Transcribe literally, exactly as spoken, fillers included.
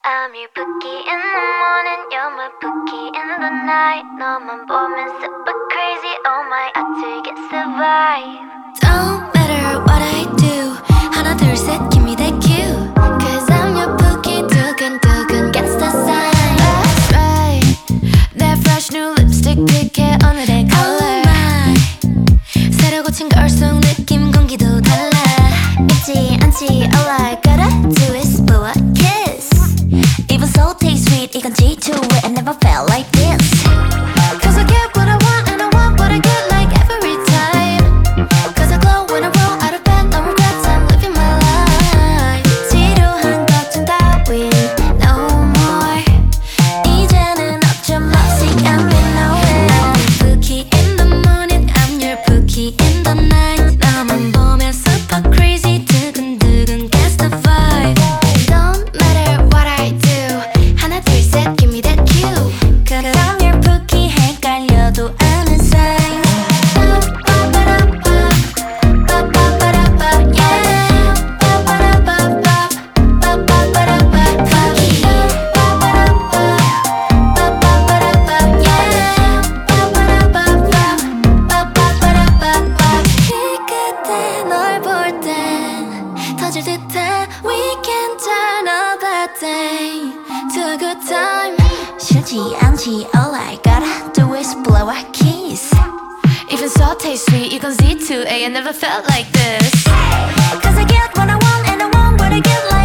I'm your bookie in the morning, you're my bookie in the night. 너만 보면 super crazy, oh my, 어떻게 survive? Don't matter what I do, 하나 둘 셋, give me that cue. Cause I'm your bookie, 두근두근 gets the sign. That's right, that fresh new lipstick 픽해 오늘의 color. Oh my, 새로 고친 걸송 느낌 공기도 달라. 잊지 않지, all I gotta do is blow a kiss. Even so taste sweet, 이건 G two it, I never felt like this. Cause I get what I want and I want what I get like every time. Cause I glow when I roll out of bed, no regrets, I'm living my life. 지루한 걱정 따윈 no more. 이제는 어쩜 없이 I'm in nowhere. I'm your bookie in the morning, I'm your bookie in the night. 너만 보면 super crazy, 두근두근 gets the vibe. Don't matter what I do, 하나 둘 셋 give me that cue. Cause I'm your bookie, 헷갈려도 아는 sign. 터질 듯한 weekend turn a bad day to a good time. 싫지 않지, all I gotta do is blow a kiss. Even so taste sweet, you can Z two A, I never felt like this. Cause I get what I want and I want what I get like